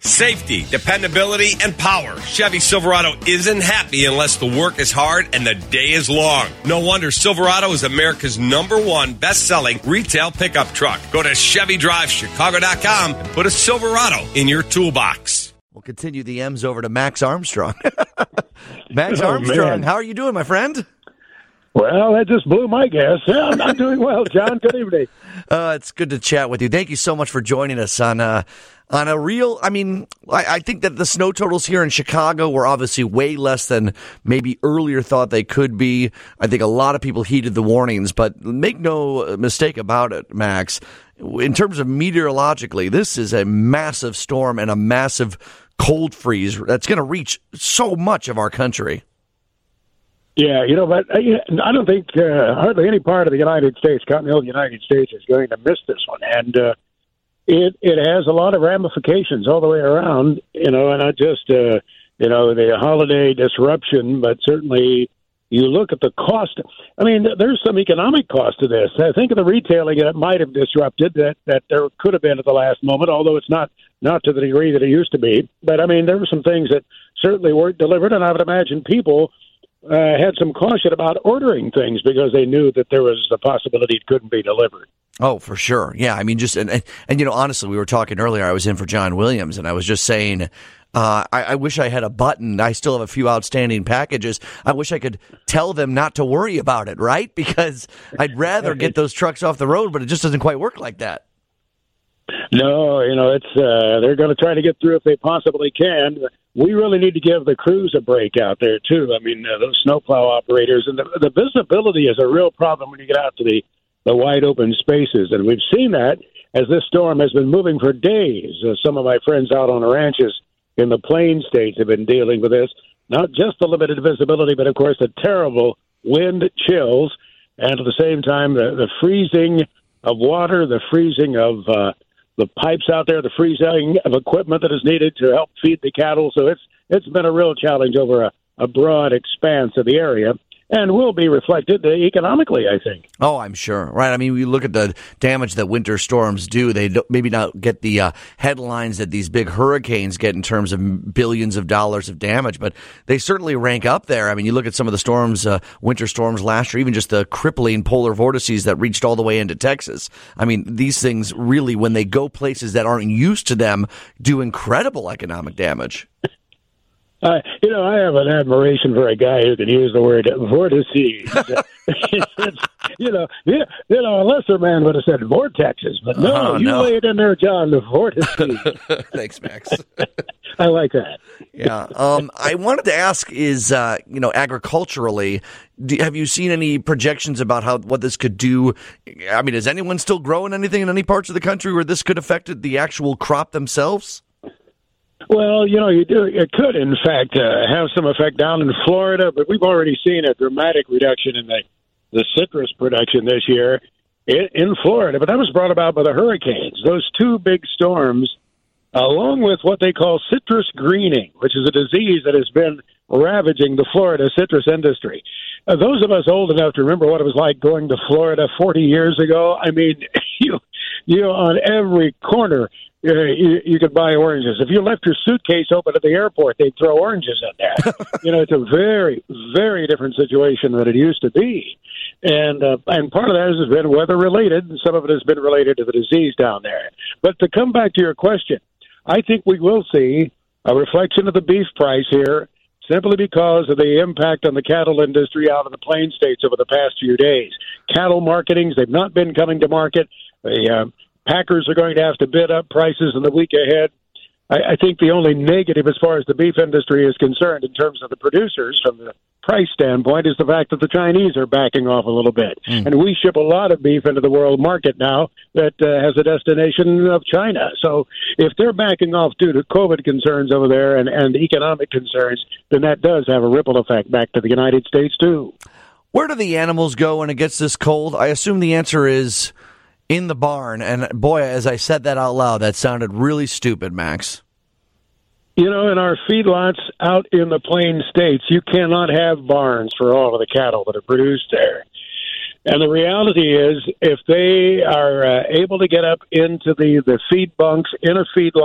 Safety, dependability, and power. Chevy Silverado isn't happy unless the work is hard and the day is long. No wonder Silverado is America's #1 best-selling retail pickup truck. Go to ChevyDriveChicago.com and put a Silverado in your toolbox. We'll continue the M's over to Max Armstrong. Max Armstrong, man. How are you doing, my friend? Well, that just blew my guess. Yeah, I'm doing well, John. Good evening. It's good to chat with you. Thank you so much for joining us on a real, I think that the snow totals here in Chicago were obviously way less than maybe earlier thought they could be. I think a lot of people heeded the warnings, but make no mistake about it, Max. In terms of meteorologically, this is a massive storm and a massive cold freeze that's going to reach so much of our country. Yeah, but I don't think hardly any part of the United States, continental United States, is going to miss this one. And it has a lot of ramifications all the way around, and not just, the holiday disruption, but certainly you look at the cost. I mean, there's some economic cost to this. I think of the retailing that might have disrupted that there could have been at the last moment, although it's not to the degree that it used to be. But, there were some things that certainly weren't delivered, and I would imagine people had some caution about ordering things because they knew that there was the possibility it couldn't be delivered. Oh, for sure. Yeah, honestly, we were talking earlier. I was in for John Williams, and I was just saying, I wish I had a button. I still have a few outstanding packages. I wish I could tell them not to worry about it, right? Because I'd rather get those trucks off the road, but it just doesn't quite work like that. No, it's they're going to try to get through if they possibly can. We really need to give the crews a break out there, too. Those snowplow operators. And the visibility is a real problem when you get out to the wide open spaces. And we've seen that as this storm has been moving for days. Some of my friends out on the ranches in the Plain States have been dealing with this. Not just the limited visibility, but, of course, the terrible wind chills. And at the same time, the freezing of water, the freezing of the pipes out there, the freezing of equipment that is needed to help feed the cattle. So it's been a real challenge over a broad expanse of the area, and will be reflected economically, I think. Oh, I'm sure. Right. We look at the damage that winter storms do. They don't, maybe not get the headlines that these big hurricanes get in terms of billions of dollars of damage, but they certainly rank up there. You look at some of the storms, winter storms last year, even just the crippling polar vortices that reached all the way into Texas. These things really, when they go places that aren't used to them, do incredible economic damage. I have an admiration for a guy who can use the word vortices. A lesser man would have said vortexes, but no, lay it in there, John, the vortices. Thanks, Max. I like that. Yeah. I wanted to ask is, agriculturally, have you seen any projections about what this could do? Is anyone still growing anything in any parts of the country where this could affect the actual crop themselves? Well, you do. It could, in fact, have some effect down in Florida, but we've already seen a dramatic reduction in the citrus production this year in Florida. But that was brought about by the hurricanes. Those two big storms, along with what they call citrus greening, which is a disease that has been ravaging the Florida citrus industry. Those of us old enough to remember what it was like going to Florida 40 years ago, you on every corner, you could buy oranges. If you left your suitcase open at the airport, they'd throw oranges in there. It's a very, very different situation than it used to be. And part of that has been weather related, and some of it has been related to the disease down there. But to come back to your question, I think we will see a reflection of the beef price here simply because of the impact on the cattle industry out in the Plain States over the past few days. Cattle marketings, they've not been coming to market. The packers are going to have to bid up prices in the week ahead. I think the only negative as far as the beef industry is concerned in terms of the producers from the price standpoint is the fact that the Chinese are backing off a little bit. And we ship a lot of beef into the world market now that has a destination of China. So if they're backing off due to COVID concerns over there and economic concerns, then that does have a ripple effect back to the United States too. Where do the animals go when it gets this cold? I assume the answer is in the barn. And boy, as I said that out loud, that sounded really stupid, Max. In our feedlots out in the Plain States, you cannot have barns for all of the cattle that are produced there. And the reality is, if they are able to get up into the feed bunks in a feedlot,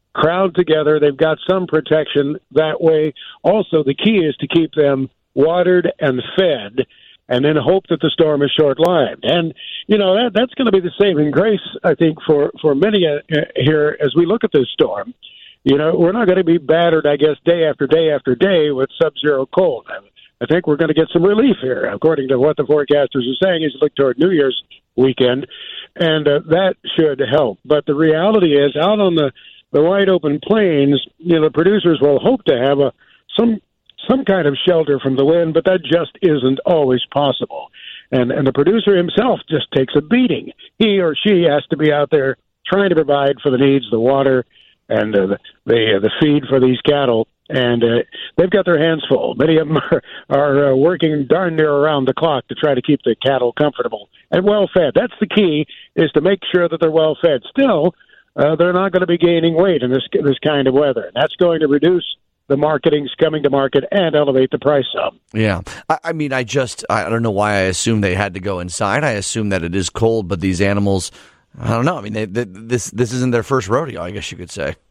crowd together. They've got some protection that way. Also, the key is to keep them watered and fed, and then hope that the storm is short-lived. And, that's going to be the saving grace, I think, for many here as we look at this storm. We're not going to be battered, I guess, day after day after day with sub-zero cold. I think we're going to get some relief here, according to what the forecasters are saying as you look toward New Year's weekend, and that should help. But the reality is, out on the wide-open plains, the producers will hope to have some kind of shelter from the wind, but that just isn't always possible. And the producer himself just takes a beating. He or she has to be out there trying to provide for the needs, the water, and the feed for these cattle. And they've got their hands full. Many of them are working darn near around the clock to try to keep the cattle comfortable and well-fed. That's the key, is to make sure that they're well-fed. Still, they're not going to be gaining weight in this kind of weather. That's going to reduce the marketing's coming to market and elevate the price up. Yeah. I mean, I don't know why I assumed they had to go inside. I assume that it is cold, but these animals, I don't know. I mean, this isn't their first rodeo, I guess you could say.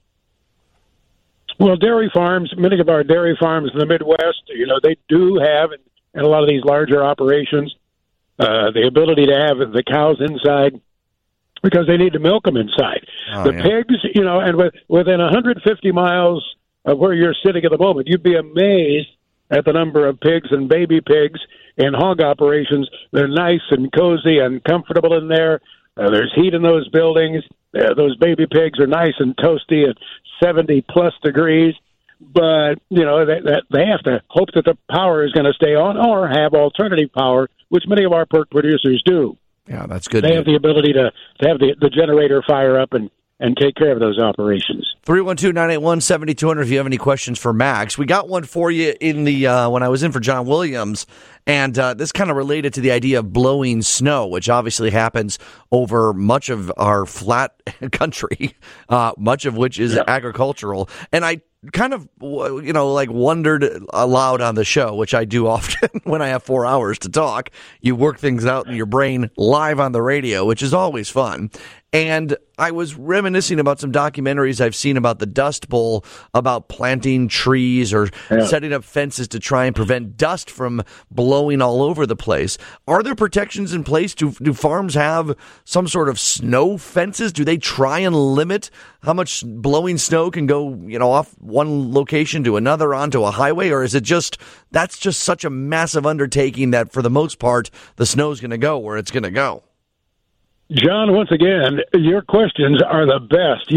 Well, dairy farms, many of our dairy farms in the Midwest, they do have, in a lot of these larger operations, the ability to have the cows inside because they need to milk them inside. Pigs, and within 150 miles of where you're sitting at the moment, you'd be amazed at the number of pigs and baby pigs in hog operations. They're nice and cozy and comfortable in there. There's heat in those buildings. Those baby pigs are nice and toasty at 70-plus degrees. But, they have to hope that the power is going to stay on or have alternative power, which many of our pork producers do. Yeah, that's good. They have the ability to have the generator fire up and take care of those operations. 312-981-7200 if you have any questions for Max. We got one for you in the when I was in for John Williams, and this kind of related to the idea of blowing snow, which obviously happens over much of our flat country, much of which is agricultural. And I kind of, wondered aloud on the show, which I do often when I have 4 hours to talk. You work things out in your brain live on the radio, which is always fun. And I was reminiscing about some documentaries I've seen about the Dust Bowl, about planting trees or setting up fences to try and prevent dust from blowing all over the place. Are there protections in place? Do farms have some sort of snow fences? Do they try and limit how much blowing snow can go, off one location to another onto a highway? Or is it that's just such a massive undertaking that for the most part, the snow's going to go where it's going to go? John, once again, your questions are the best.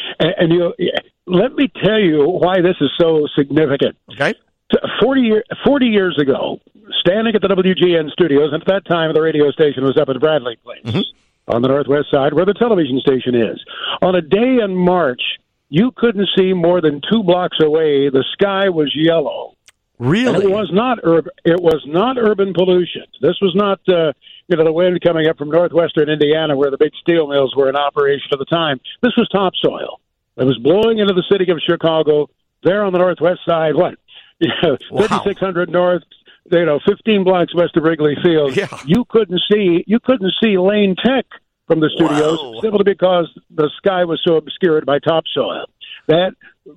Let me tell you why this is so significant. Okay. 40 years ago, standing at the WGN studios, and at that time the radio station was up at Bradley Place on the northwest side where the television station is. On a day in March, you couldn't see more than 2 blocks away. The sky was yellow. Really? And it was not urban pollution. This was not the wind coming up from northwestern Indiana where the big steel mills were in operation at the time. This was topsoil. It was blowing into the city of Chicago there on the northwest side. 5600 north, 15 blocks west of Wrigley Field. Yeah. You couldn't see Lane Tech from the studios simply because the sky was so obscured by topsoil. That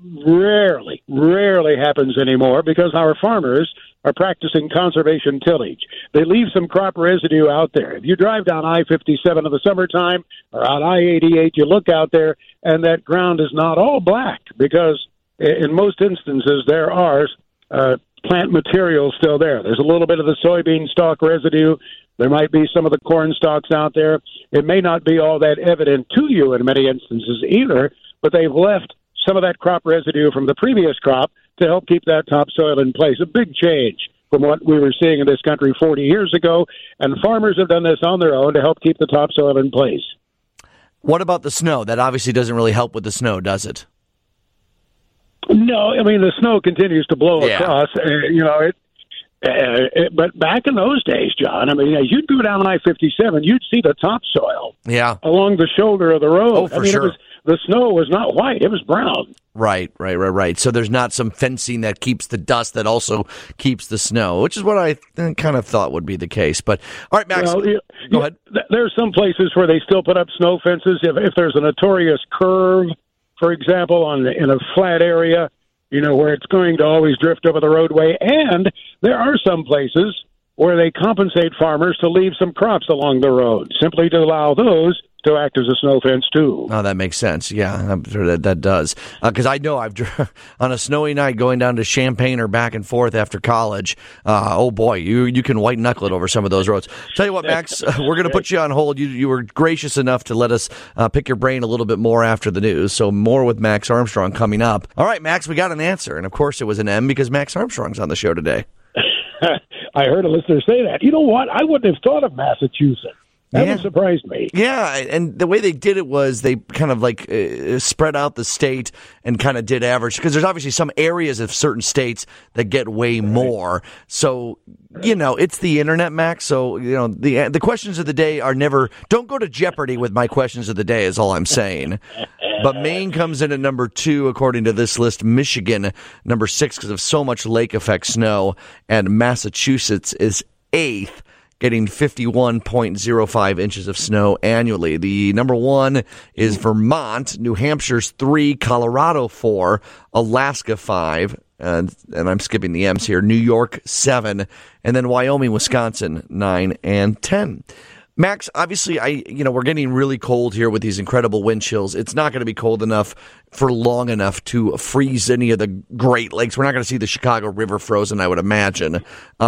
rarely happens anymore because our farmers are practicing conservation tillage. They leave some crop residue out there. If you drive down I-57 in the summertime or on I-88, you look out there and that ground is not all black because in most instances there are plant material still there. There's a little bit of the soybean stalk residue. There might be some of the corn stalks out there. It may not be all that evident to you in many instances either, but they've left some of that crop residue from the previous crop to help keep that topsoil in place. A big change from what we were seeing in this country 40 years ago, and farmers have done this on their own to help keep the topsoil in place. What about the snow? That obviously doesn't really help with the snow, does it? No, I mean, the snow continues to blow across. But back in those days, John, I mean, as you'd go down I-57, you'd see the topsoil along the shoulder of the road. Oh, for sure. The snow was not white. It was brown. Right. So there's not some fencing that keeps the dust that also keeps the snow, which is what I kind of thought would be the case. But, all right, Max, go ahead. There's some places where they still put up snow fences. If there's a notorious curve for example, in a flat area, where it's going to always drift over the roadway. And there are some places where they compensate farmers to leave some crops along the road, simply to allow those to act as a snow fence, too. Oh, that makes sense. Yeah, I'm sure that does. Because I know on a snowy night going down to Champaign or back and forth after college, oh boy, you can white knuckle it over some of those roads. Tell you what, Max, we're going to put you on hold. You were gracious enough to let us pick your brain a little bit more after the news. So more with Max Armstrong coming up. All right, Max, we got an answer. And of course it was an M because Max Armstrong's on the show today. I heard a listener say that. You know what? I wouldn't have thought of Massachusetts. That would surprise me. Yeah, and the way they did it was they kind of like spread out the state and kind of did average, because there's obviously some areas of certain states that get way more. So, it's the internet, Max. So, the questions of the day are never, don't go to Jeopardy with my questions of the day is all I'm saying. But Maine comes in at number 2, according to this list. Michigan, number 6, because of so much lake effect snow. And Massachusetts is 8th, getting 51.05 inches of snow annually. The number 1 is Vermont, New Hampshire's 3, Colorado 4, Alaska 5, and I'm skipping the M's here, New York 7, and then Wyoming, Wisconsin 9 and 10. Max, obviously, we're getting really cold here with these incredible wind chills. It's not going to be cold enough for long enough to freeze any of the Great Lakes. We're not going to see the Chicago River frozen, I would imagine,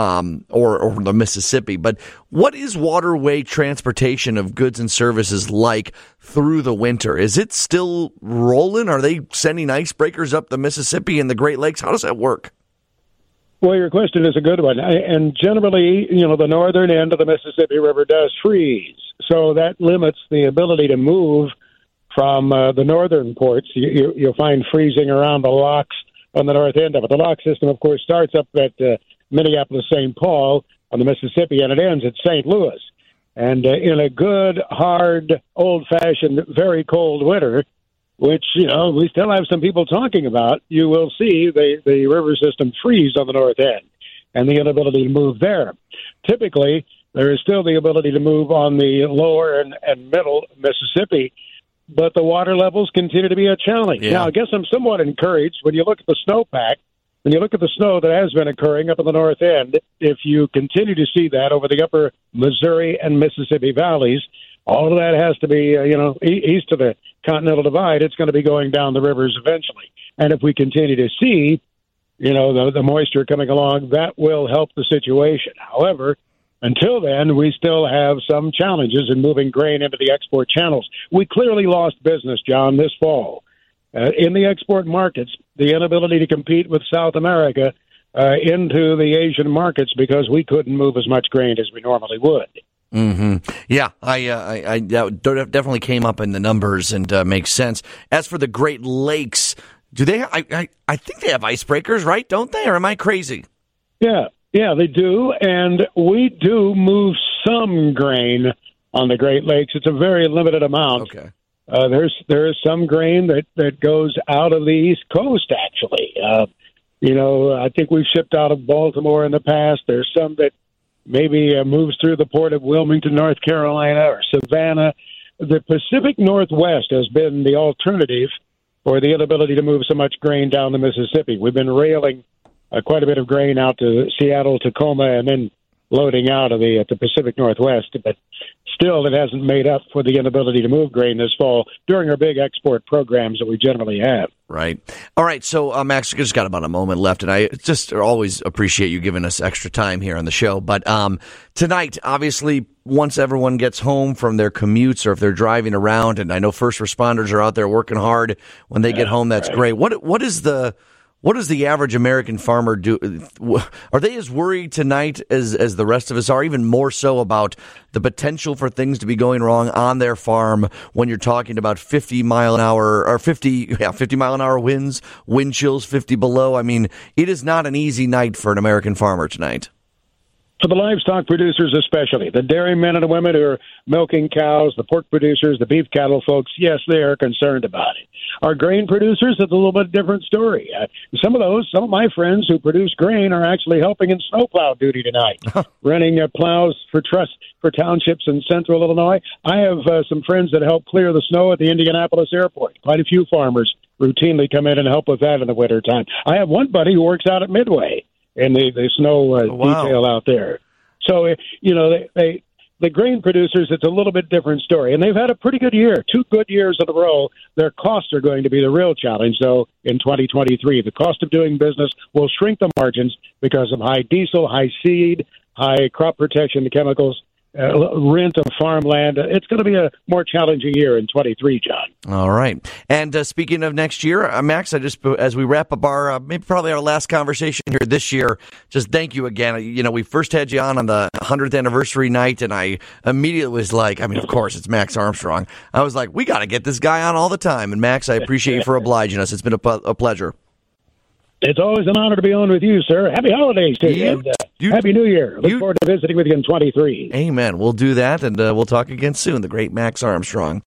or the Mississippi. But what is waterway transportation of goods and services like through the winter? Is it still rolling? Are they sending icebreakers up the Mississippi and the Great Lakes? How does that work? Well, your question is a good one. And generally, the northern end of the Mississippi River does freeze. So that limits the ability to move from the northern ports. You'll find freezing around the locks on the north end of it. The lock system, of course, starts up at Minneapolis-St. Paul on the Mississippi, and it ends at St. Louis. And in a good, hard, old-fashioned, very cold winter, which, we still have some people talking about, you will see the river system freeze on the north end and the inability to move there. Typically, there is still the ability to move on the lower and middle Mississippi, but the water levels continue to be a challenge. Yeah. Now, I guess I'm somewhat encouraged when you look at the snowpack, when you look at the snow that has been occurring up in the north end, if you continue to see that over the upper Missouri and Mississippi valleys, all of that has to be, east of the Continental Divide. It's going to be going down the rivers eventually. And if we continue to see, the moisture coming along, that will help the situation. However, until then, we still have some challenges in moving grain into the export channels. We clearly lost business, John, this fall. In the export markets, the inability to compete with South America into the Asian markets because we couldn't move as much grain as we normally would. Mm-hmm. Yeah, I definitely came up in the numbers and makes sense. As for the Great Lakes, do they? I think they have icebreakers, right? Don't they? Or am I crazy? Yeah, they do, and we do move some grain on the Great Lakes. It's a very limited amount. Okay. There is some grain that goes out of the East Coast. Actually, I think we've shipped out of Baltimore in the past. There's some that maybe moves through the port of Wilmington, North Carolina, or Savannah. The Pacific Northwest has been the alternative for the inability to move so much grain down the Mississippi. We've been railing quite a bit of grain out to Seattle, Tacoma, and then loading out of the Pacific Northwest. But still, it hasn't made up for the inability to move grain this fall during our big export programs that we generally have. Right. All right. So, Max, we just got about a moment left, and I just always appreciate you giving us extra time here on the show. But tonight, obviously, once everyone gets home from their commutes or if they're driving around, and I know first responders are out there working hard when they get home, that's great. What does the average American farmer do? Are they as worried tonight as the rest of us are, even more so about the potential for things to be going wrong on their farm when you're talking about 50 mile an hour winds, wind chills 50 below? I mean, it is not an easy night for an American farmer tonight. For the livestock producers especially, the dairy men and women who are milking cows, the pork producers, the beef cattle folks, yes, they are concerned about it. Our grain producers, it's a little bit different story. Some of my friends who produce grain are actually helping in snowplow duty tonight, renting plows for townships in central Illinois. I have some friends that help clear the snow at the Indianapolis airport. Quite a few farmers routinely come in and help with that in the wintertime. I have one buddy who works out at Midway in the snow detail out there. So, the grain producers, it's a little bit different story. And they've had a pretty good year, 2 good years in a row. Their costs are going to be the real challenge, though, in 2023. The cost of doing business will shrink the margins because of high diesel, high seed, high crop protection chemicals, rent of farmland. It's going to be a more challenging year in 23, John. All right. And speaking of next year, Max, as we wrap up our probably our last conversation here this year, just thank you again. We first had you on the 100th anniversary night, and I immediately was like, of course, it's Max Armstrong. I was like, we got to get this guy on all the time. And Max, I appreciate you for obliging us. It's been a pleasure. It's always an honor to be on with you, sir. Happy holidays to you. Happy New Year. Look forward to visiting with you in 23. Amen. We'll do that, and we'll talk again soon. The great Max Armstrong.